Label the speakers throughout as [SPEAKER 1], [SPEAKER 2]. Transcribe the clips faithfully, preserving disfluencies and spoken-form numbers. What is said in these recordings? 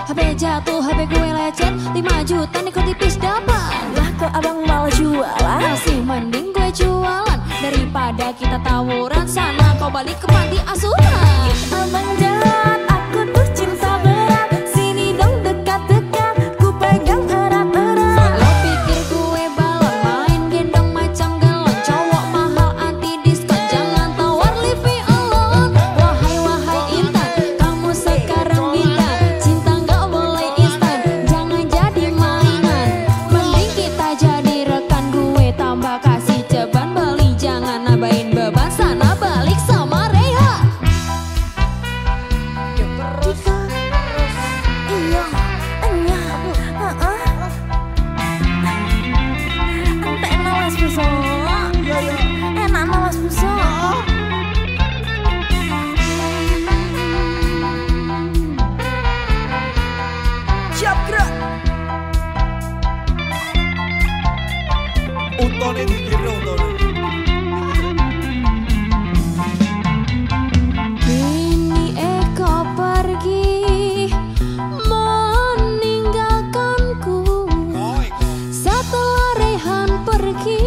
[SPEAKER 1] H P jatuh, H P gue lecet, lima juta nih kok tipis dapat.
[SPEAKER 2] Lah kok abang malah jualan?
[SPEAKER 1] Masih mending gue jualan daripada kita tawuran. Sana kau balik ke panti asuhan.
[SPEAKER 2] Abang jahat, aku tuh cinta berat. Sini dong dekat-dekat, ku pegang erat-erat.
[SPEAKER 1] Lo pikir gue balon, main gendong macam galon. Cowok mahal anti diskon, jangan tawar leave me alone. Wahai wahai intan, kamu sekarang minta cinta nggak boleh instan, jangan jadi mainan. Mending kita jadi rekan, gue tambah kasih ceban. Beli jangan nabain beban, sana balik sama Reha.
[SPEAKER 2] Iya, enya, heeh. Ente enak mas Buso, enak mas Buso. Siap gerak.
[SPEAKER 3] Untone dikira untone.
[SPEAKER 1] Kini Eko pergi meninggalkanku. Setelah Rehan pergi,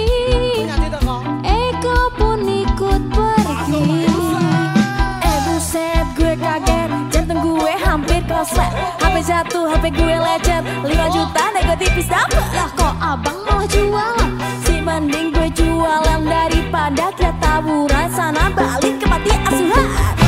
[SPEAKER 1] Eko pun ikut pergi.
[SPEAKER 2] Eh buset, gue kaget, jantung gue hampir koslet. H P jatuh, H P gue lecet, lima juta nego tipis dapet.
[SPEAKER 1] Lah kok abang malah jualan?
[SPEAKER 2] Si mending gue jualan daripada kita tawuran. Sana balik ke panti asuhan.